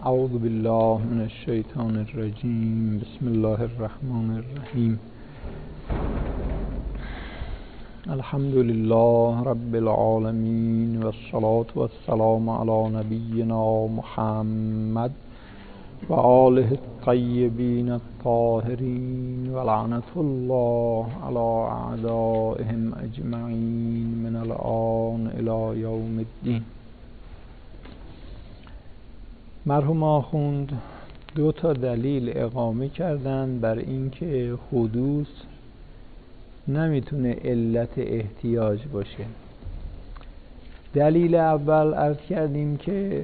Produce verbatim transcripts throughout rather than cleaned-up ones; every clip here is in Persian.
اعوذ بالله من الشیطان الرجیم. بسم الله الرحمن الرحیم. الحمد لله رب العالمین و الصلاة و السلام علی نبینا محمد و آله الطیبین الطاهرین و لعنت الله علی اعدائهم اجمعین من الآن الی یوم الدین. مرحوم آخوند دو تا دلیل اقامه کردن بر اینکه حدوث نمیتونه علت احتیاج باشه. دلیل اول عرض کردیم که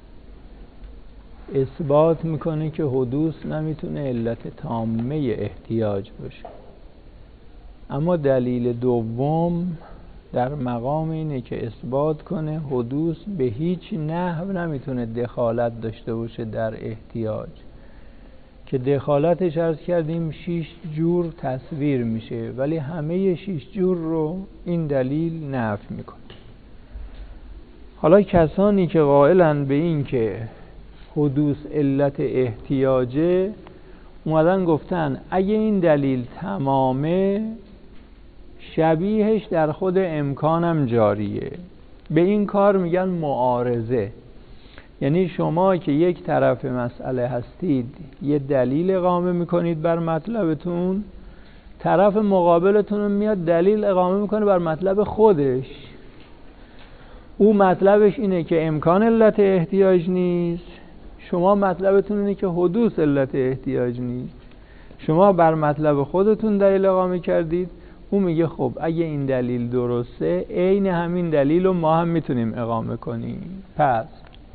اثبات میکنه که حدوث نمیتونه علت تامه احتیاج باشه، اما دلیل دوم در مقام اینه که اثبات کنه حدوث به هیچ نحو نمیتونه دخالت داشته باشه در احتیاج، که دخالتش عرض کردیم شیش جور تصویر میشه، ولی همه شیش جور رو این دلیل نفی میکنه. حالا کسانی که قائلن به این که حدوث علت احتیاجه اومدن گفتن اگه این دلیل تمامه شبیهش در خود امکانم جاریه. به این کار میگن معارضه. یعنی شما که یک طرف مسئله هستید یه دلیل اقامه میکنید بر مطلبتون، طرف مقابلتون میاد دلیل اقامه میکنه بر مطلب خودش. او مطلبش اینه که امکان علت احتیاج نیست، شما مطلبتون اینه که حدوث علت احتیاج نیست. شما بر مطلب خودتون دلیل اقامه کردید، او میگه خب اگه این دلیل درسته عین همین دلیل رو ما هم میتونیم اقامه کنیم. پس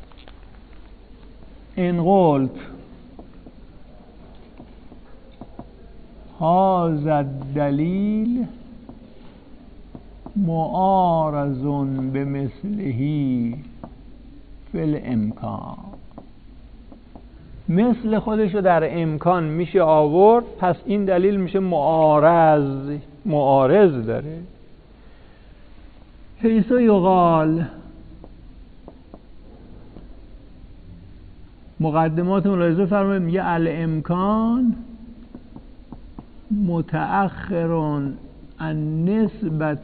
این قلت هذا الدلیل معارض بمثله فی الامکان، مثل خودش رو در امکان میشه آورد، پس این دلیل میشه معارض، معارض داره. حیث یقال، مقدمات ملاحظه فرمایید، میگه الامکان متأخر عن نسبت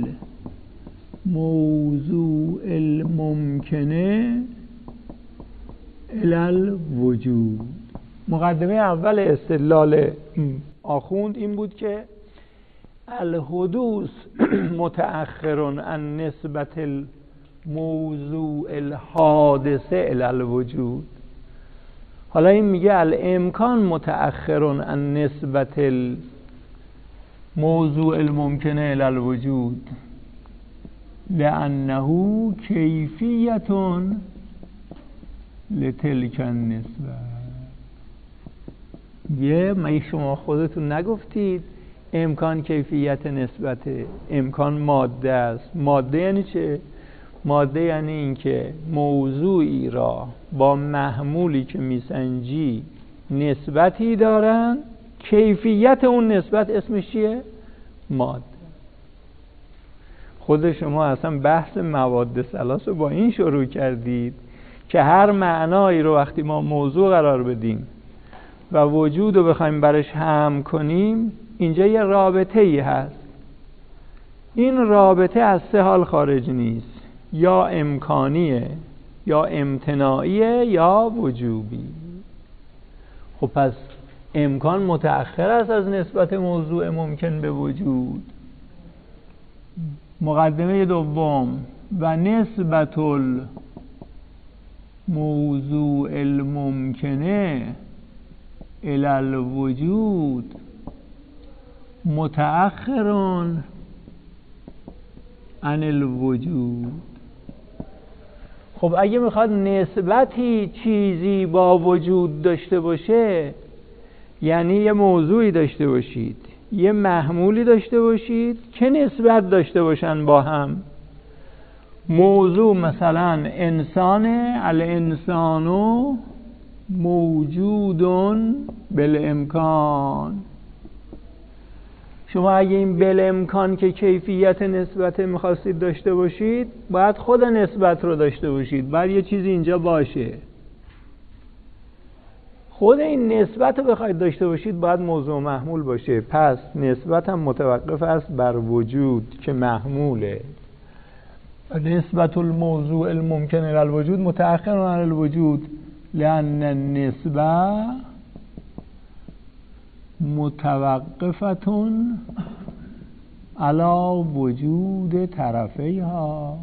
الموضوع الممکنه الی الوجود. مقدمه اول استدلال آخوند این بود که الحدوث متأخر عن نسبت الموضوع الحادثه الی الوجود. حالا این میگه الامکان متأخر عن نسبت الموضوع الممکنه الی الوجود لانه کیفیت لتلک النسبه. یه مگه شما خودتون نگفتید امکان کیفیت نسبته؟ امکان ماده است. ماده یعنی چه؟ ماده یعنی این که موضوعی را با محمولی که میسنجی نسبتی دارن، کیفیت اون نسبت اسمش چیه؟ ماده. خود شما اصلا بحث مواد ثلاث رو با این شروع کردید که هر معنایی رو وقتی ما موضوع قرار بدیم و وجود رو بخوایم برش هم کنیم، اینجا یه رابطه ای هست. این رابطه از سه حال خارج نیست، یا امکانیه، یا امتناعیه، یا وجوبی. خب پس امکان متأخر است از نسبت موضوع ممکن به وجود. مقدمه دوم، و نسبت الموضوع الممکنه الی الوجود متأخر عن الوجود. خب اگه میخواد نسبتی چیزی با وجود داشته باشه، یعنی یه موضوعی داشته باشید، یه محمولی داشته باشید که نسبت داشته باشن با هم. موضوع مثلا انسانه، الانسان موجود بالامکان. شما اگه این بالامکان که کیفیت نسبت میخواستید داشته باشید، باید خود نسبت رو داشته باشید، باید یه چیزی اینجا باشه. خود این نسبت رو بخواید داشته باشید باید موضوع محمول باشه. پس نسبت هم متوقف است بر وجود که محموله. نسبت الموضوع الممکن الى الوجود متأخر عن الوجود لأن النسبه متوقفة على وجود طرفیها.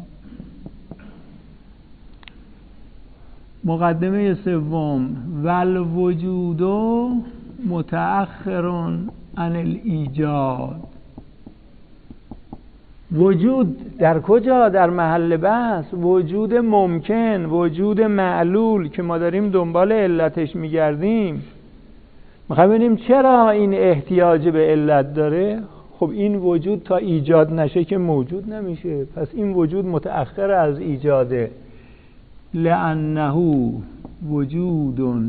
مقدمه سوم والوجود متأخر عن الایجاد. وجود در کجا؟ در محل بحث. وجود ممکن، وجود معلول که ما داریم دنبال علتش میگردیم. میخوایم ببینیم چرا این احتیاج به علت داره. خب این وجود تا ایجاد نشه که موجود نمیشه. پس این وجود متأخر از ایجاده. لأنه وجود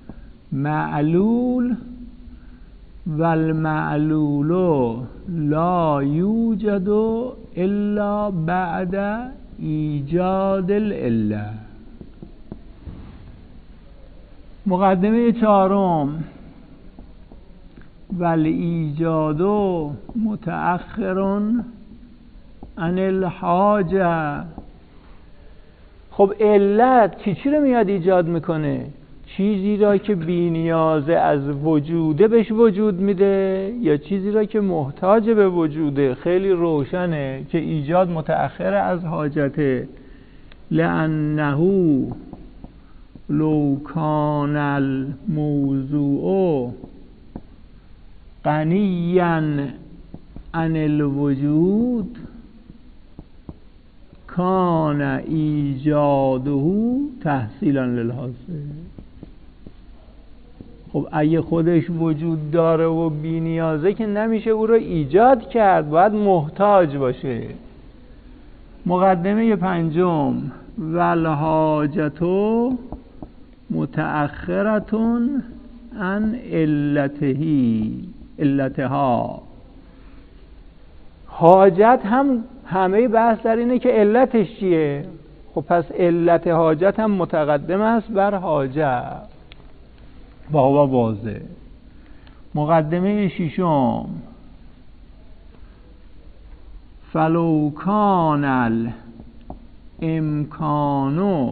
معلول والمعلول لا یوجد الا بعد ایجاد العله. مقدمه چهارم والایجاد متأخر عن الحاجه. خب علت چی چی رو میاد ایجاد میکنه؟ چیزی را که بی نیازه از وجوده بهش وجود میده یا چیزی را که محتاج به وجوده؟ خیلی روشنه که ایجاد متأخر از حاجته. لأنه لو کان الموضوع غنیا عن الوجود کان ایجاده تحصیلا للحاصل. خب اگه خودش وجود داره و بی نیازه که نمیشه او رو ایجاد کرد، باید محتاج باشه. مقدمه پنجم والحاجت متأخرة عن علته علتها. حاجت هم همه بحث در اینه که علتش چیه. خب پس علت حاجت هم متقدم است بر حاجت. با واضح. مقدمه ششم فلو کان الامکان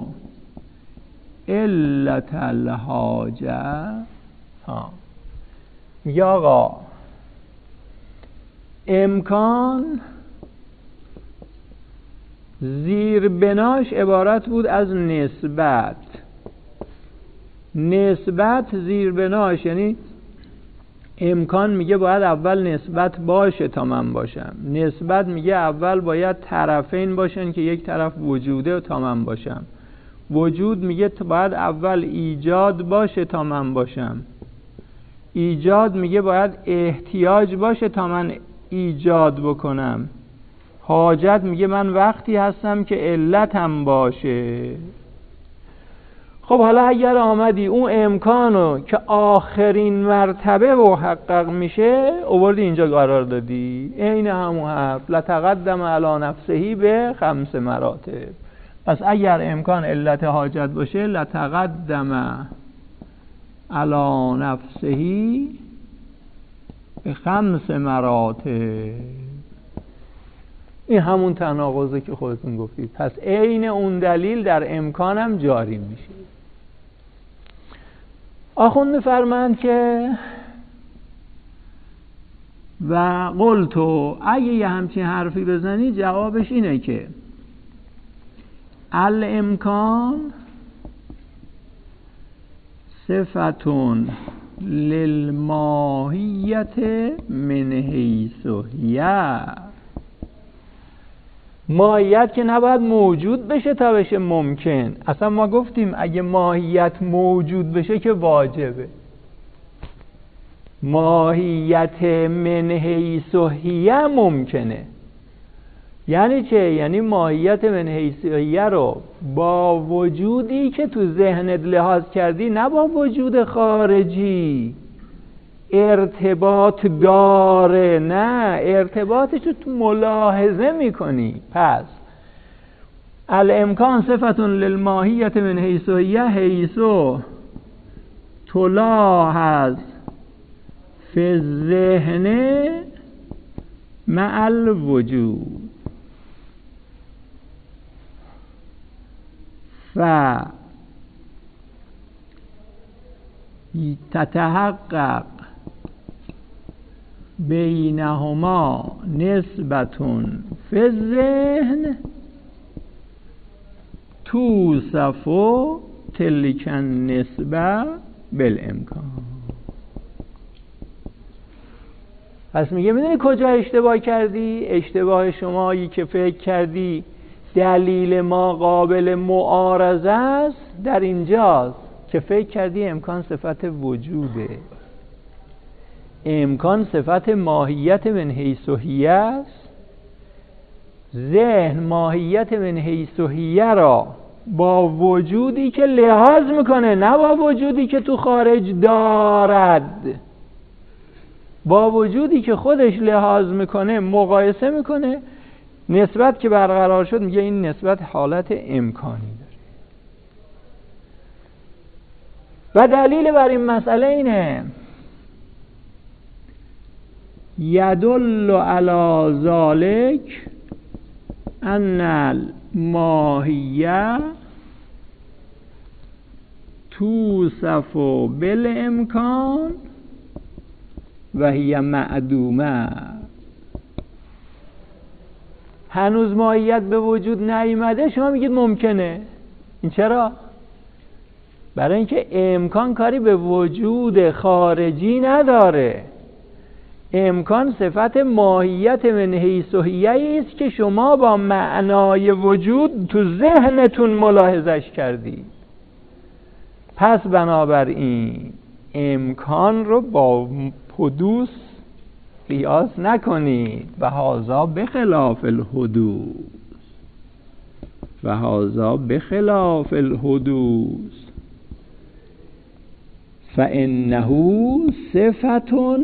علت الحاجه. ها میگه آقا امکان زیر بناش عبارت بود از نسبت. نسبت زیر بناش یعنی امکان میگه باید اول نسبت باشه تا من باشم. نسبت میگه اول باید طرفین باشن که یک طرف وجوده تا من باشم. وجود میگه باید اول ایجاد باشه تا من باشم. ایجاد میگه باید احتیاج باشه تا من ایجاد بکنم. حاجت میگه من وقتی هستم که علتم باشه. خب حالا اگر آمدی اون امکانو که آخرین مرتبه محقق میشه آوردی اینجا قرار دادی، عین همون حرف لتقدم علی نفسه به خمس مراتب. پس اگر امکان علت حاجت باشه لتقدم علی نفسه به خمس مراتب. این همون تناقضه که خودتون گفتید. پس عین اون دلیل در امکانم جاری میشه. آخوند می‌فرمایند که و قلتو اگه یه همچین حرفی بزنی جوابش اینه که الامکان صفتون للماهیت من حیث هی. ماهیت که نباید موجود بشه تا بشه ممکن. اصلا ما گفتیم اگه ماهیت موجود بشه که واجبه. ماهیت من حیث هی ممکنه. یعنی چه؟ یعنی ماهیت من حیث هی رو با وجودی که تو ذهنت لحاظ کردی، نه با وجود خارجی ارتباط داره، نه ارتباطش رو تو ملاحظه میکنی. پس الامکان صفتون للماهیت من حیث هی، حیث تلاحظ فی الذهن مع الوجود ف تتحقق بینهما نسبتون فی الذهن توصف تلک النسبه بالامکان. پس میگه میدونی کجا اشتباه کردی؟ اشتباه شمایی که فکر کردی دلیل ما قابل معارضه است در اینجاست که فکر کردی امکان صفت وجوده. امکان صفت ماهیت من حیث و هیه است. ذهن ماهیت من حیث و هیه را با وجودی که لحاظ میکنه، نه با وجودی که تو خارج دارد، با وجودی که خودش لحاظ میکنه مقایسه میکنه. نسبت که برقرار شد میگه این نسبت حالت امکانی داره. و دلیل بر این مسئله اینه یدل علی ذلک ان الماهیه توصف بالامکان و هی معدومه. هنوز ماهیت به وجود نیامده، شما میگید ممکنه. این چرا؟ برای اینکه امکان کاری به وجود خارجی نداره. امکان صفت ماهیت من حیث و هیه است که شما با معنای وجود تو ذهنتون ملاحظش کردید. پس بنابراین امکان رو با حدوث قیاس نکنید. و هذا بخلاف الحدوث و هذا بخلاف الحدوث فانه صفة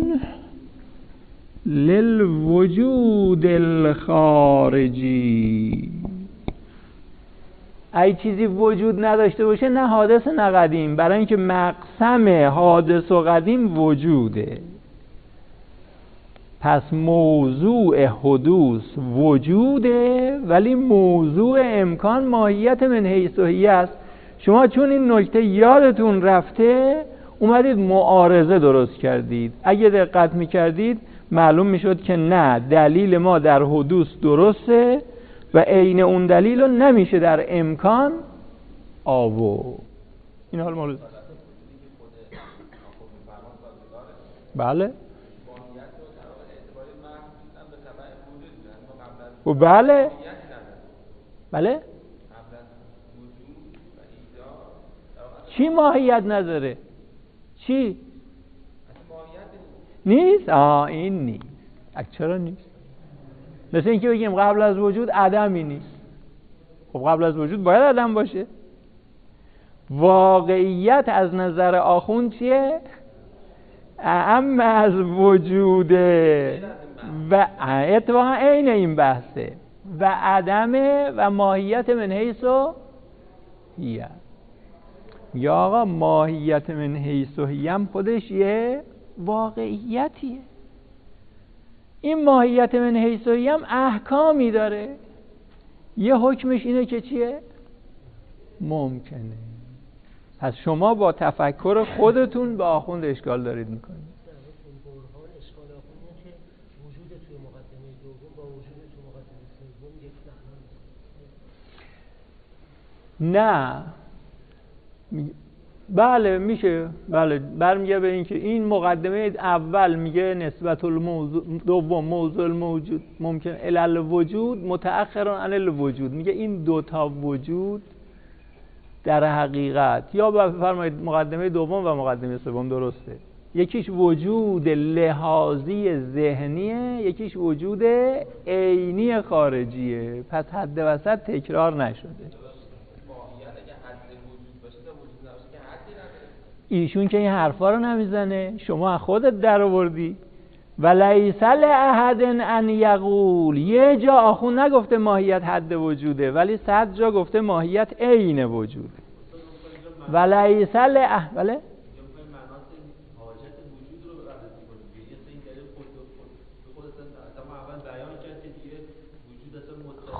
للوجود الخارجی. ای چیزی وجود نداشته باشه نه حادث نه قدیم، برای اینکه مقسم حادث و قدیم وجوده. پس موضوع حدوث وجوده، ولی موضوع امکان ماهیت من حیث و هیه است. شما چون این نکته یادتون رفته اومدید معارضه درست کردید. اگه دقت میکردید معلوم میشد که نه، دلیل ما در حدوث درسته و عین اون دلیل رو نمیشه در امکان آورد. این حال مورد بله و بله بله چی ماهیت نداره؟ چی؟ نیست؟ آه این نیست. چرا نیست؟ مثل اینکه بگیم قبل از وجود عدمی نیست. خب قبل از وجود باید عدم باشه. واقعیت از نظر آخوند چیه؟ اعم از وجوده و اتفاقا عین این بحثه و عدمه و ماهیت من حیث و هیه. یا آقا ماهیت من حیث و هیه هم خودش یه واقعیتیه. این ماهیت من حیث و هیه هم احکامی داره. یه حکمش اینه که چیه؟ ممکنه. پس شما با تفکر خودتون به آخوند اشکال دارید میکنید. نه بله میشه، بله برمیگه به این که این مقدمه اول میگه نسبت الموضوع، دوم موضوع الموجود ممکن علل وجود متأخران عن الوجود. میگه این دوتا وجود در حقیقت، یا بفرمایید مقدمه دوم و مقدمه سوم درسته، یکیش وجود لحاظی ذهنیه، یکیش وجود عینی خارجیه. پس حد وسط تکرار نشده. ایشون که این حرفا رو نمیزنه، شما خودت در آوردی. ولیس لأحد ان یقول، یه جا آخون نگفته ماهیت حد وجوده، ولی صد جا گفته ماهیت عین وجوده. ولیس لأحد بله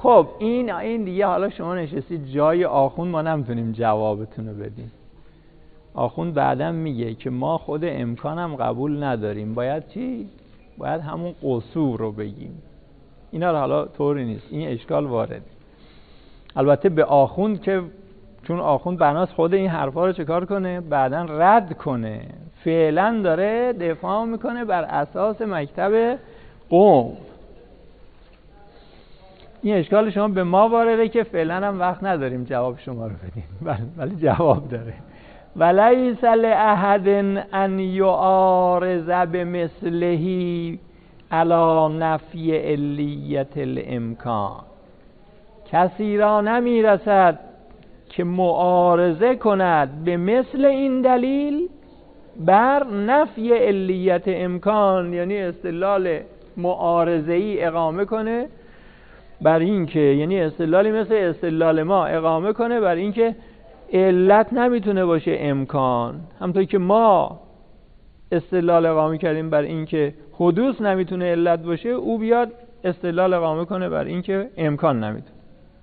خب این این دیگه حالا شما نشستید جای آخوند، ما نمیتونیم جوابتون رو بدیم. آخوند بعداً میگه که ما خود امکانم قبول نداریم، باید چی؟ باید همون قصور رو بگیم. اینا رو حالا طوری نیست، این اشکال وارد. البته به آخوند که چون آخوند بناست خود این حرفا رو چکار کنه؟ بعداً رد کنه. فعلا داره دفاع میکنه بر اساس مکتب قوم. این اشکال شما به ما وارده که فعلا هم وقت نداریم جواب شما رو بدیم، ولی جواب داره. ولیس لأحد ان یعارض بمثله علی نفی علیت الامکان. کسی را نمیرسد که معارضه کند به مثل این دلیل بر نفی علیت امکان، یعنی استدلال معارضه‌ای اقامه کنه بر این که، یعنی استدلالی مثل استدلال ما اقامه کنه بر این که علت نمیتونه باشه امکان، همونطور که ما استدلال اقامه کردیم بر این که حدوث نمیتونه علت باشه، او بیاد استدلال اقامه کنه بر این که امکان نمیتونه.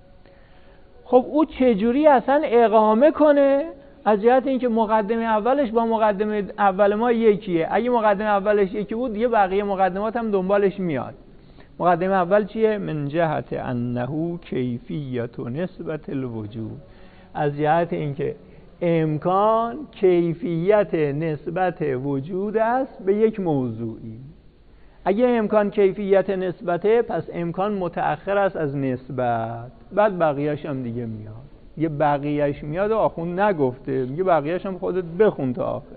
خب او چجوری اصلا اقامه کنه؟ از جهت اینکه مقدمه اولش با مقدمه اول ما یکیه. اگه مقدمه اولش یکی بود دیگه بقیه مقدمات هم دنبالش میاد. مقدمه اول چیه؟ من جهت انه کیفیت و نسبت الوجود، از جهت اینکه امکان کیفیت نسبت وجود است به یک موضوعی. اگه امکان کیفیت نسبته، پس امکان متأخر است از نسبت، بعد بقیه‌اش هم دیگه میاد. یه بقیه‌اش میاد و آخوند نگفته، میگه بقیه‌اش هم خودت بخون تا آخر.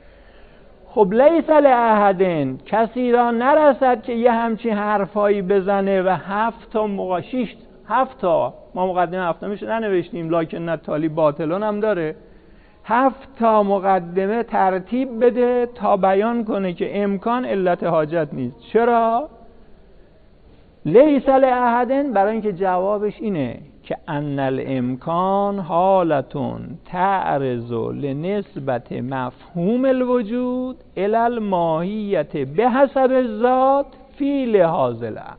خب لیس لأحد، کسی را نرسد که یه همچین حرفایی بزنه و هفت تا مقاشیش هفت تا ما مقدمه هفتمیش ننوشتیم، لکن نتالی باطلون هم داره، هفت تا مقدمه ترتیب بده تا بیان کنه که امکان علت حاجت نیست. چرا؟ لیس لأحد، برای اینکه جوابش اینه که ان الامکان حالتون تعرض لنسبت مفهوم الوجود الی الماهیت به حسب الذات فی لحاظ العقل.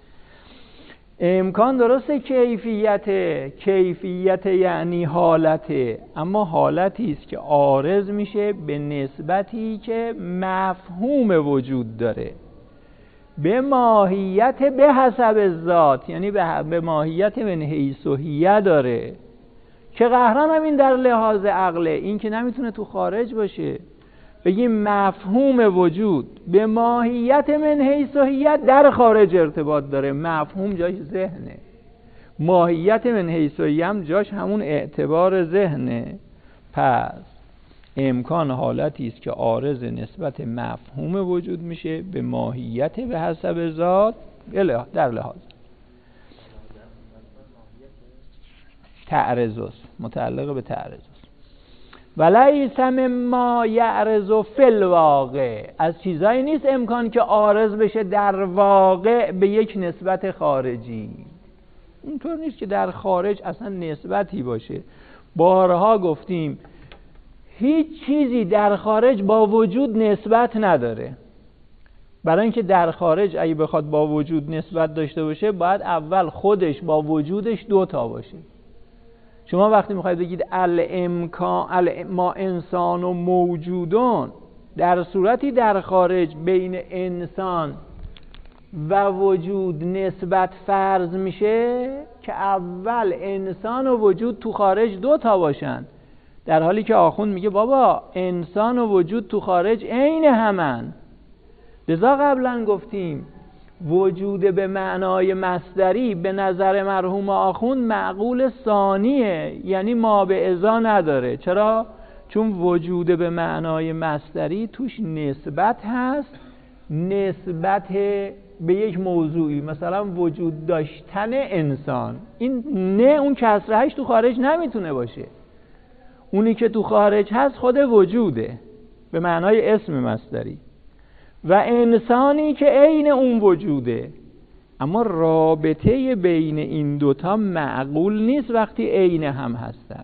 امکان درسته کیفیت، کیفیت یعنی حالته، اما حالتی است که عارض میشه به نسبتی که مفهوم وجود داره، به ماهیت به حسب ذات، یعنی به ماهیت من حیث و هیه داره که قهران هم این در لحاظ عقله، این که نمیتونه تو خارج باشه. بگیم مفهوم وجود به ماهیت من حیث و هیه در خارج ارتباط داره، مفهوم جاش ذهنه، ماهیت من حیث و هیه هم جاش همون اعتبار ذهنه. پس امکان حالتی است که عارض نسبت مفهوم وجود میشه به ماهیت به حسب ذات در لحاظ تعرض، متعلق به تعرض. ولیس مما یعرض فی الواقع، از چیزایی نیست امکان که عارض بشه در واقع به یک نسبت خارجی. اینطور نیست که در خارج اصلا نسبتی باشه. بارها گفتیم هیچ چیزی در خارج با وجود نسبت نداره. برای اینکه در خارج اگه بخواد با وجود نسبت داشته باشه، باید اول خودش با وجودش دوتا باشه. شما وقتی میخواید بگید الامکان ما انسان و موجودون، در صورتی در خارج بین انسان و وجود نسبت فرض میشه که اول انسان و وجود تو خارج دو تا باشن، در حالی که آخوند میگه بابا انسان و وجود تو خارج عین همن. لذا قبلا گفتیم وجود به معنای مصدری به نظر مرحوم آخوند معقول ثانیه، یعنی ما به ازا نداره. چرا؟ چون وجود به معنای مصدری توش نسبت هست، نسبت به یک موضوعی، مثلا وجود داشتن انسان. این نه اون کسرهش تو خارج نمیتونه باشه، اونی که تو خارج هست خود وجوده به معنای اسم مصدری، و انسانی که عین اون وجوده. اما رابطه بین این دوتا معقول نیست وقتی عین هم هستن.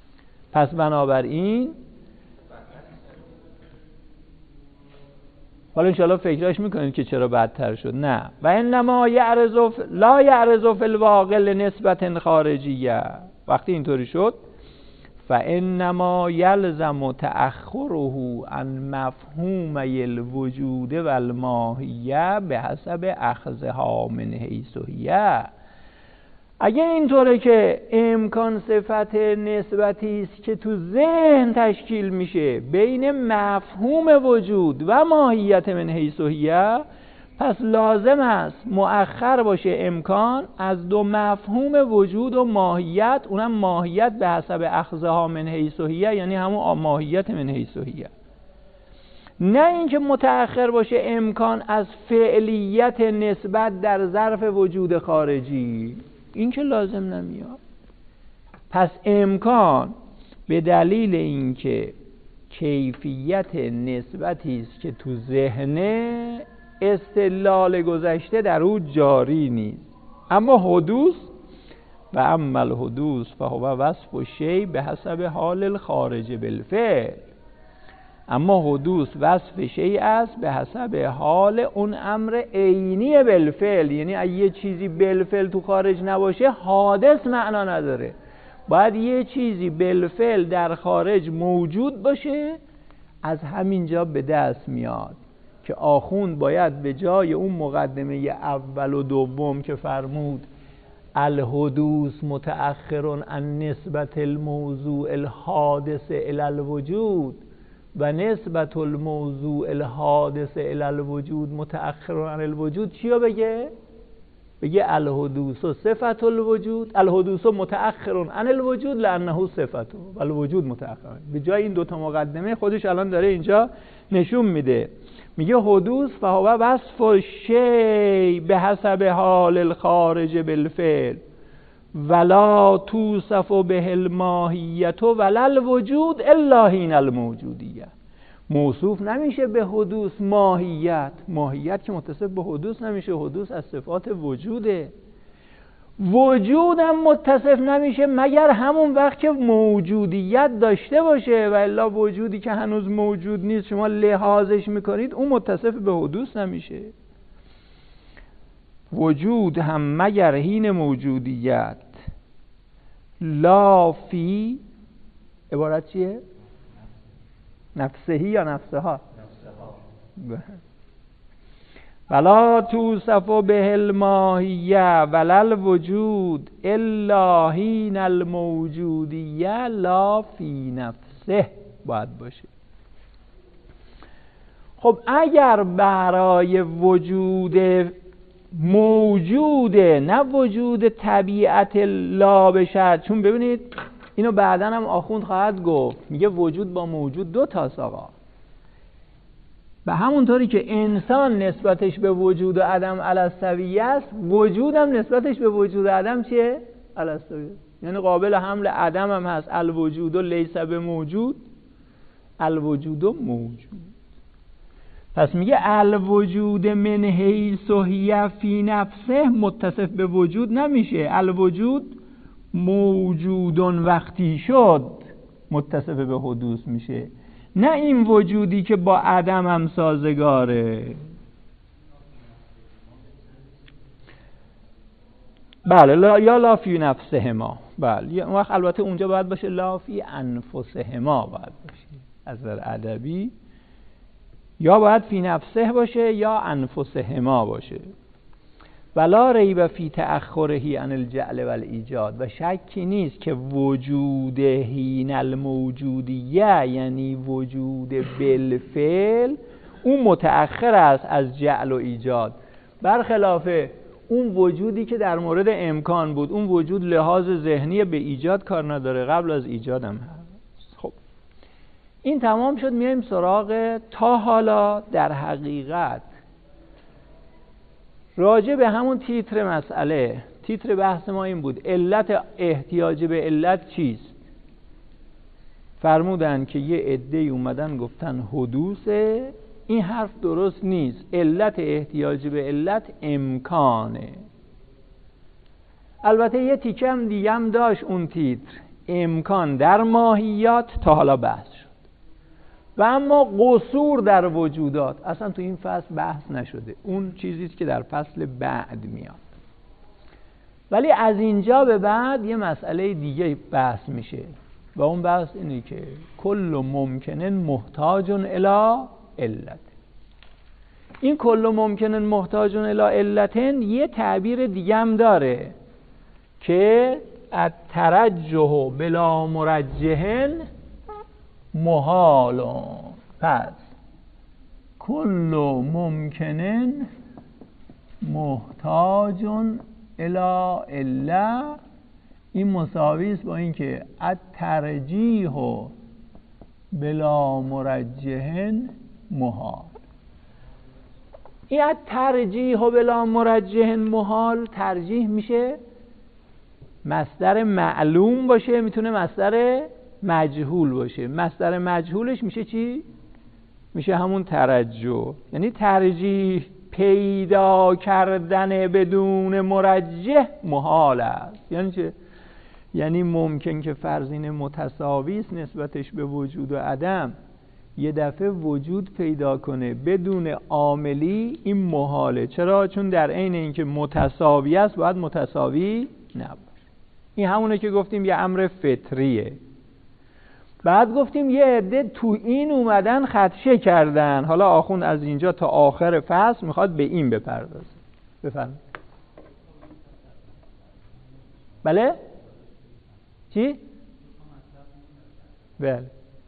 پس بنابراین حالا انشاءالله فکرش میکنید که چرا بدتر شد. نه، و انما یعرض لا یعرض فی الواقع لنسبت خارجیه. وقتی اینطوری شد فانما یلزم تأخره عن مفهوم الوجود و الماهیه به حسب اخذها من حیث هی. اگه اینطوره که امکان صفت نسبتی است که تو ذهن تشکیل میشه بین مفهوم وجود و ماهیت من حیث هی، پس لازم است مؤخر باشه امکان از دو مفهوم وجود و ماهیت، اونم ماهیت به حسب اخذها من حیث هی، یعنی همون ماهیت من حیث هی. نه اینکه متأخر باشه امکان از فعلیت نسبت در ظرف وجود خارجی، این که لازم نمیاد. پس امکان به دلیل اینکه کیفیت نسبتی است که تو ذهنه، استدلال گذشته در او جاری نیست. اما حدوث و اما الحدوث فهو وصف الشیء به حسب حال الخارج بالفعل. اما حدوث وصف شیء است به حسب حال اون امر عینی بالفعل، یعنی اگه یه چیزی بالفعل تو خارج نباشه حادث معنا نداره. باید یه چیزی بالفعل در خارج موجود باشه. از همینجا به دست میاد که آخوند باید به جای اون مقدمه اول و دوم که فرمود الحدوث متأخر عن نسبت الموضوع الحادث الی الوجود و نسبت الموضوع الحادث الی الوجود متأخر عن الوجود، چیو بگه؟ بگه الحدوث صفت الوجود، الحدوث متأخر عن الوجود لانه صفته و الوجود متأخر. به جای این دوتا مقدمه خودش الان داره اینجا نشون میده، میگه حدوث فهو وصف الشیء به حسب حال الخارج بالفعل ولا توصف به الماهیت ولا الوجود الا حین الموجودیه. موصوف نمیشه به حدوث ماهیت، ماهیت که متصف به حدوث نمیشه، حدوث از صفات وجوده. وجود هم متصف نمیشه مگر همون وقت که موجودیت داشته باشه، و الا وجودی که هنوز موجود نیست شما لحاظش میکنید اون متصف به حدوث نمیشه. وجود هم مگر حین موجودیت لا فی عبارت چیه؟ نفسهی یا نفسها؟ نفسها. ولا توصف به الماهیه ولا الوجود الا حین الموجودیه لا فی نفسه باید باشه. خب اگر برای وجود موجوده نه وجود طبیعت لا بشد، چون ببینید اینو بعدن هم آخوند خواهد گفت، میگه وجود با موجود دو تاست آقا. به همونطوری که انسان نسبتش به وجود و عدم الستویه است، وجود هم نسبتش به وجود و عدم چیه؟ الستویه. یعنی قابل حمل عدم هم هست. الوجود و لیس به موجود، الوجود و موجود. پس میگه الوجود من حیث هی فی نفسه متصف به وجود نمیشه. الوجود موجودون وقتی شد متصف به حدوث میشه، نه این وجودی که با عدم هم سازگاره. بله لا یا لا فی نفسهما، بله اون وقت البته اونجا باید باشه لا فی انفسهما باید باشه از نظر ادبی، یا باید فی نفسه باشه یا انفسهما باشه. ولا ریب فی تأخره عن الجعل والایجاد، و شکی نیست که وجود حین الموجودیه یعنی وجود بالفعل اون متأخر است از جعل و ایجاد، برخلاف اون وجودی که در مورد امکان بود. اون وجود لحاظ ذهنی به ایجاد کار نداره، قبل از ایجاد هم هست. خب این تمام شد. میایم سراغ تا حالا در حقیقت راجع به همون تیتر مسئله. تیتر بحث ما این بود علت احتیاج به علت چیست؟ فرمودن که یه عده‌ای اومدن گفتن حدوثه. این حرف درست نیست. علت احتیاج به علت امکانه. البته یه تیکه هم دیگه هم داشت اون تیتر، امکان در ماهیات تا حالا بحث شد. و اما قصور در وجودات اصلا تو این فصل بحث نشده، اون چیزیست که در فصل بعد میاد. ولی از اینجا به بعد یه مسئله دیگه بحث میشه و اون بحث اینه که کل ممکنن محتاج الی علت. این کل ممکنن محتاج الی علتن یه تعبیر دیگه هم داره که الترجح بلا مرجح محال. پس کل ممکنن محتاج الی عله این مساوی است با اینکه الترجیح بلا مرجح محال. این الترجیح بلا مرجح محال ترجیح میشه مصدر معلوم باشه، میتونه مصدر مجهول باشه. مصدر مجهولش میشه چی؟ میشه همون ترجح. یعنی ترجیح پیدا کردن بدون مرجح محال است. یعنی چه؟ یعنی ممکن که فرضین متساوی است نسبتش به وجود و عدم، یه دفعه وجود پیدا کنه بدون عاملی، این محاله. چرا؟ چون در عین اینکه متساوی است باید متساوی نباشه. این همونه که گفتیم یه امر فطریه. بعد گفتیم یه عده تو این اومدن خدشه کردن. حالا آخوند از اینجا تا آخر فصل میخواد به این بپردازه. بفرمایید. بله؟ چی؟ بله.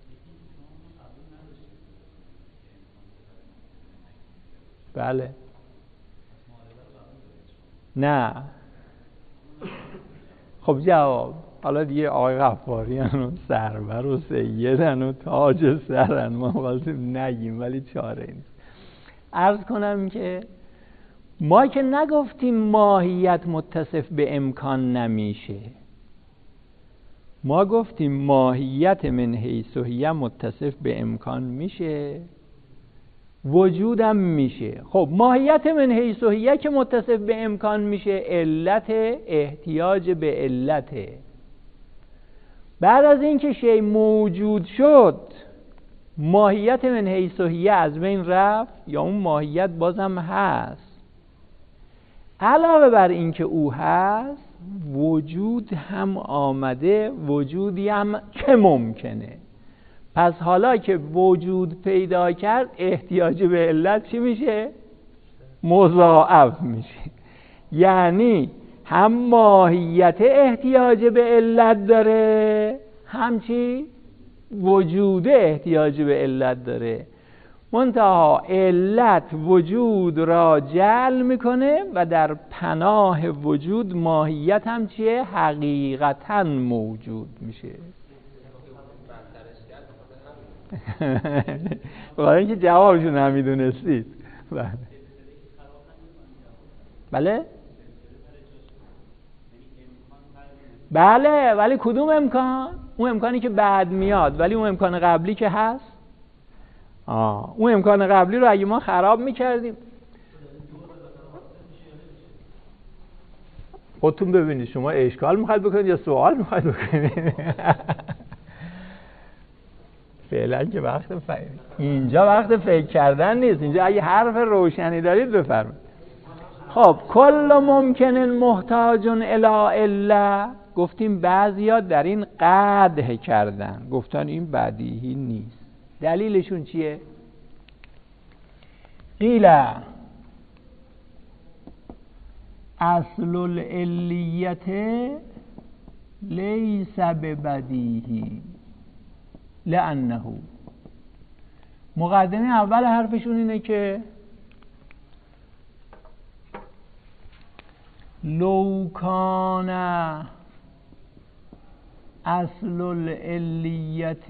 بله. نه. خب جواب. حالا دیگه آقای غفاریان و سرور و سیدن و تاج سرن، ما خواستیم نگیم ولی چاره نیست. عرض کنم که ما که نگفتیم ماهیت متصف به امکان نمیشه، ما گفتیم ماهیت من حیث هی متصف به امکان میشه، وجودم میشه. خب ماهیت من حیث هی که متصف به امکان میشه، علت احتیاج به علته. بعد از اینکه شی موجود شد، ماهیت من حیث هی از بین رفت یا اون ماهیت بازم هست. علاوه بر اینکه او هست، وجود هم آمده، وجودی هم که ممکنه. پس حالا که وجود پیدا کرد، احتیاج به علت چی میشه؟ مضاعف میشه. یعنی هم ماهیت احتیاج به علت داره، هم چی؟ وجود احتیاج به علت داره. منتها علت وجود را جعل میکنه و در پناه وجود ماهیت هم چیه؟ حقیقتا موجود میشه. برای اینکه جوابشون نمیدونستید. بله. بله؟ بله ولی کدوم امکان؟ اون امکانی که بعد میاد، ولی اون امکان قبلی که هست. آه. اون امکان قبلی رو اگه ما خراب میکردیم، خودتون ببینید شما اشکال میخواید بکنید یا سوال میخواید بکنید. فعلا که وقت ف... اینجا وقت فکر کردن نیست. اینجا اگه حرف روشنی دارید بفرمایید. خب کل ممکن محتاج الی الا، گفتیم بعضیا در این قدح کردن، گفتن این بدیهی نیست. دلیلشون چیه؟ قیل اصل العلیت لیس ببدیهی لانه، مقدمه اول حرفشون اینه که لو کان اصل العلیت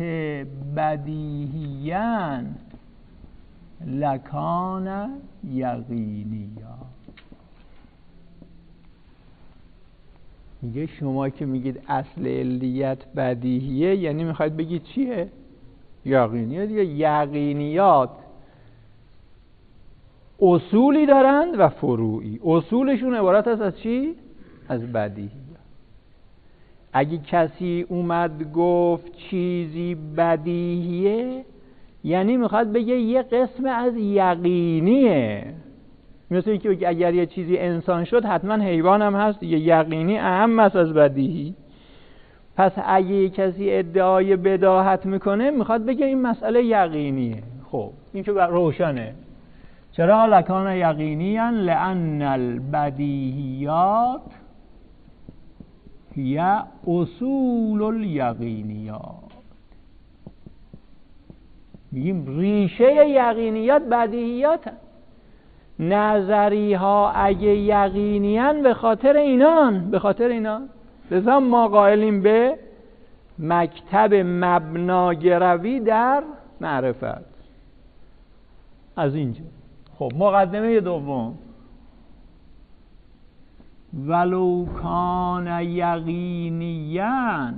بدیهیاً لکان یقینیا. میگه شما که میگید اصل علیت بدیهیه، یعنی میخواید بگید چیه؟ یقینیه دیگه. یقینیات اصولی دارند و فروعی. اصولشون عبارت است از چی؟ از بدیهی. اگه کسی اومد گفت چیزی بدیهیه، یعنی میخواد بگه یه قسم از یقینیه، مثل اینکه اگر یه چیزی انسان شد حتما حیوان هم هست، یه یقینی اهم است از بدیهی. پس اگه کسی ادعای بداهت میکنه میخواد بگه این مسئله یقینیه. خب این که روشنه. چرا لکان یقینیاً لأن البدیهیات هی اصول الیقینیات. میگیم ریشه یقینیات بدیهیات هست. نظری ها اگه یقینیان به خاطر اینان به خاطر اینان لذا ما قائلیم به مکتب مبناگروی در معرفت. از اینجا خب مقدمه دوم، ولو کان یقینیاً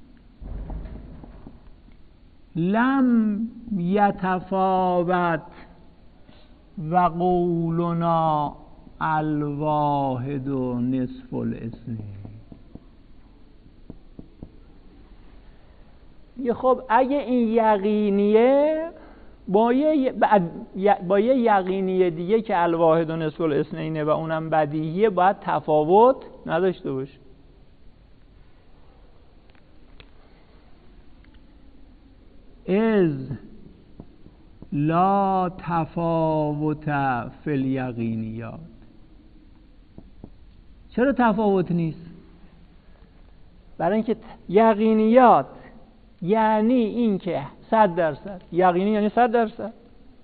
لم یتفاوت و قولنا الواحد و نصف الاثنین. خب اگه این یقینیه با یه با یه یقینیه دیگه که الواحد و نصف الاثنینه و اونم بدیهیه باید تفاوت نداشته باشه. از لا تفاوت فی الیقینیات. چرا تفاوت نیست؟ برای اینکه یقینیات یعنی این که صد درصد یقینی، یعنی صد درصد.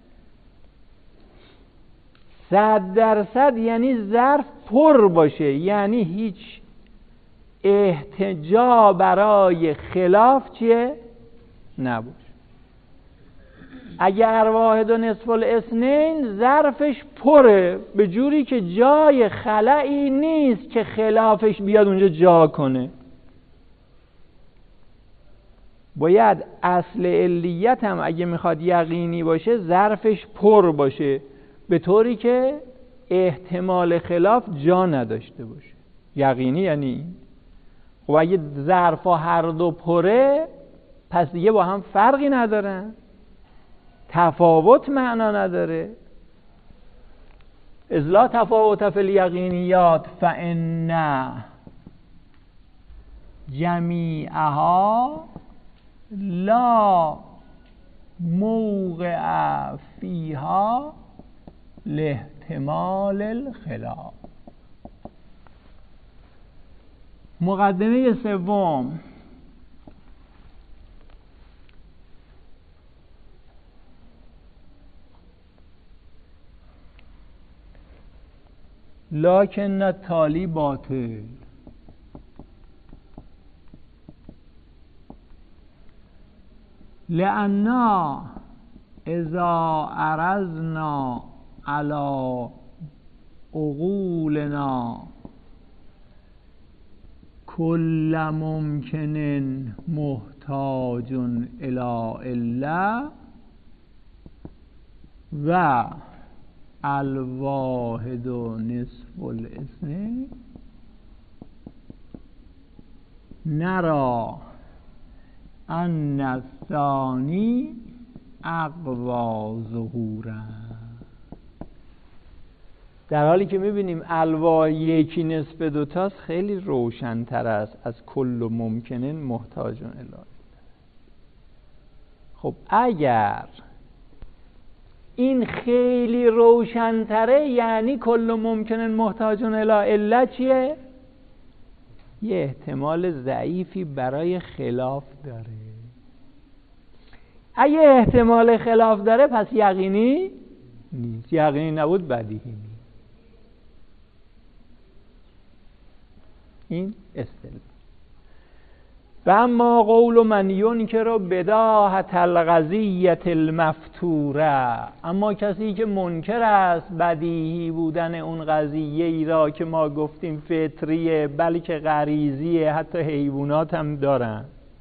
صد درصد یعنی ظرف پر باشه، یعنی هیچ احتجاج برای خلاف چیه؟ نباشه. اگر واحد و نصف الاثنین ظرفش پره به جوری که جای خلایی نیست که خلافش بیاد اونجا جا کنه. باید اصل علیت هم اگه میخواد یقینی باشه ظرفش پر باشه به طوری که احتمال خلاف جا نداشته باشه. یقینی یعنی خب اگه ظرفا هر دو پره پس دیگه با هم فرقی ندارن، تفاوت معنا نداره. اذ لا تفاوت فی الیقینیات فإن جمیعها لا موقع فیها لاحتمال الخلاف. مقدمه سوم، لکن التالی باطل. لأننا اذا عرضنا على عقولنا كل ممکن محتاج الی الا و الواحد و نصف الاثنین نرى ان الثانی اقوی ظهورا. در حالی که میبینیم الوا یکی نصف دوتاست خیلی روشن‌تر است از کل ممکن محتاج الی. خب اگر این خیلی روشن‌تره یعنی کل ممکن محتاج الی الا چیه؟ یه احتمال ضعیفی برای خلاف داره. اگه احتمال خلاف داره پس یقینی نیست. یقینی نبود بدیهی نیست. این اصطلاح. و اما قول من ینکر بداهة القضیة المفتوره، اما کسی که منکر است بدیهی بودن اون قضیه ای را که ما گفتیم فطریه بلکه غریزیه، حتی حیوانات هم دارن،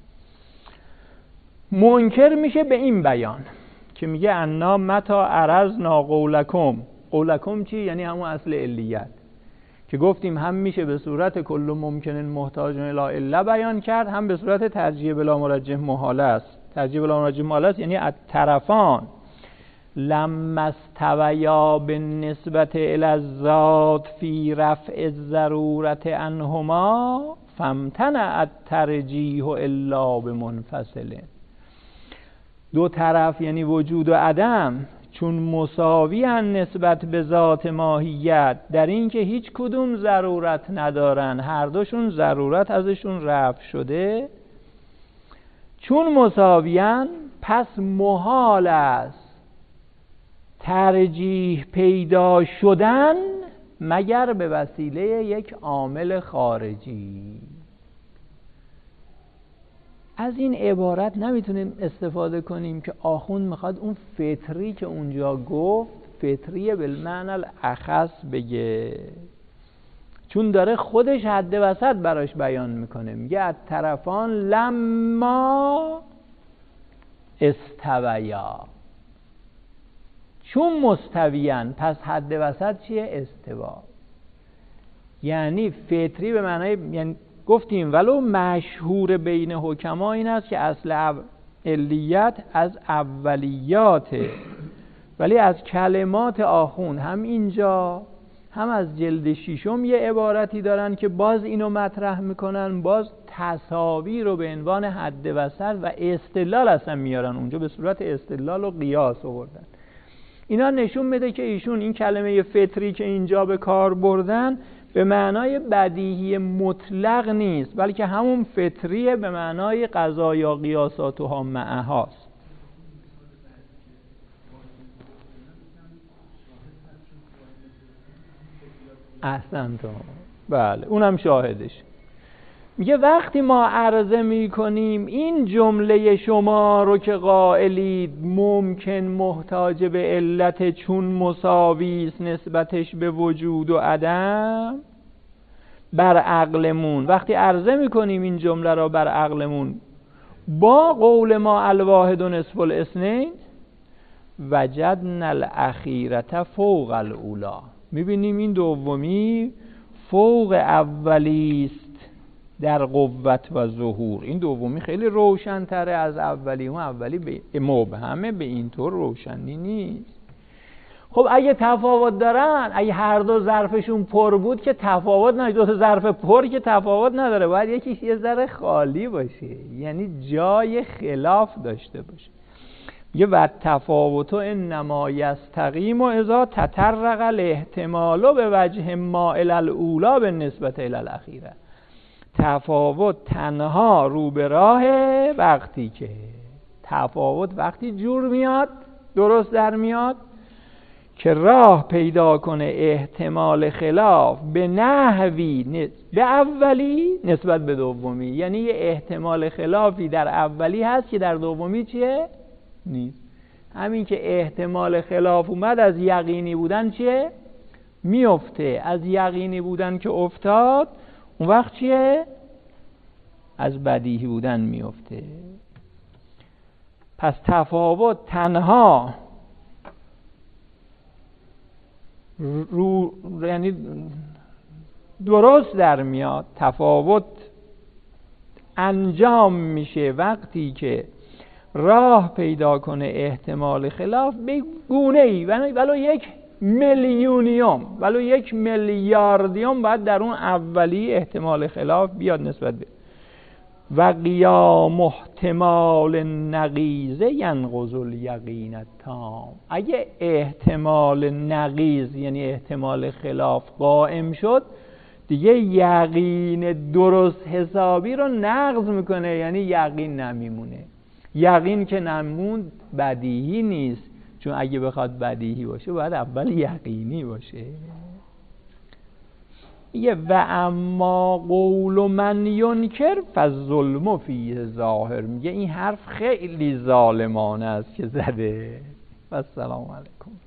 منکر میشه به این بیان که میگه انا متا عرضنا قولکم. قولکم چی؟ یعنی همون اصل علیت که گفتیم هم میشه به صورت کل ممکن محتاج الی الا بیان کرد، هم به صورت ترجیح بلا مرجح محاله است. ترجیح بلا مناجی مالاست، یعنی از طرفان لما استویا بالنسبت الی الذات فی رفع الضرورت عنهما فامتنع الترجیح الا بمنفصل. دو طرف یعنی وجود و عدم چون مساوی ان نسبت به ذات ماهیت در این که هیچ کدوم ضرورت ندارن، هر دوشون ضرورت ازشون رفع شده، چون مساویان پس محال است ترجیح پیدا شدن مگر به وسیله یک عامل خارجی. از این عبارت نمیتونیم استفاده کنیم که آخوند میخواد اون فطری که اونجا گفت فطری بالمعنی الاخص بگه، چون داره خودش حد وسط براش بیان میکنه، میگه از طرفان لما استویا، چون مستویان پس حد وسط چیه؟ استوا. یعنی فطری به معنای، یعنی گفتیم ولو مشهور بین حکما این است که اصل علیت از اولیاته، ولی از کلمات آخوند هم اینجا هم از جلد ششم یه عبارتی دارن که باز اینو مطرح میکنن، باز تساوی رو به عنوان حد وسط و استدلال اصلا میارن اونجا، به صورت استدلال و قیاس آوردن. اینا نشون میده که ایشون این کلمه فطری که اینجا به کار بردن به معنای بدیهی مطلق نیست، بلکه همون فطریه به معنای قضایا قیاساتها معهاست. احسنتم، بله اونم شاهدش. میگه وقتی ما عرضه میکنیم این جمله شما رو که قائلید ممکن محتاج به علت چون مساوی است نسبتش به وجود و عدم بر عقلمون، وقتی عرضه میکنیم این جمله رو بر عقلمون با قول ما الواحد و نصف الاثنین وجدنا الاخیرة فوق الاولی، میبینیم این دومی فوق اولی است در قوت و ظهور. این دومی خیلی روشن‌تره از اولی، اون اولی به مبهمه، به این طور روشنی نیست. خب اگه تفاوت دارن، اگه هر دو ظرفشون پر بود که تفاوت نداره، دو تا ظرف پر که تفاوت نداره، باید یکیش یه ذره خالی باشه، یعنی جای خلاف داشته باشه. یه و تفاوت انما یستقیم اذا تطرق الاحتمال به وجه مائل الاولی بالنسبت الی الاخیره. تفاوت تنها رو به راه وقتی که تفاوت وقتی جور میاد، درست در میاد که راه پیدا کنه احتمال خلاف به نحوی به اولی نسبت به دومی، یعنی یه احتمال خلافی در اولی هست که در دومی چیه؟ نیست. همین که احتمال خلاف اومد از یقینی بودن چیه؟ میفته. از یقینی بودن که افتاد اون وقت چیه؟ از بدیهی بودن میفته. پس تفاوت تنها رو یعنی درست در میاد، تفاوت انجام میشه وقتی که راه پیدا کنه احتمال خلاف به گونه ای، ولو یک میلیونیوم ولو یک میلیاردیوم باید در اون اولی احتمال خلاف بیاد نسبت به و قیام احتمال نقیضه ینقض الیقین التام. اگه احتمال نقیض یعنی احتمال خلاف قائم شد دیگه یقین درست حسابی رو نقض میکنه، یعنی یقین نمیمونه. یقین که نموند بدیهی نیست، چون اگه بخواد بدیهی باشه باید اول یقینی باشه. یه و اما قول من ینکر فالظلم فیه ظاهر. میگه این حرف خیلی ظالمانه است که زده. و السلام علیکم.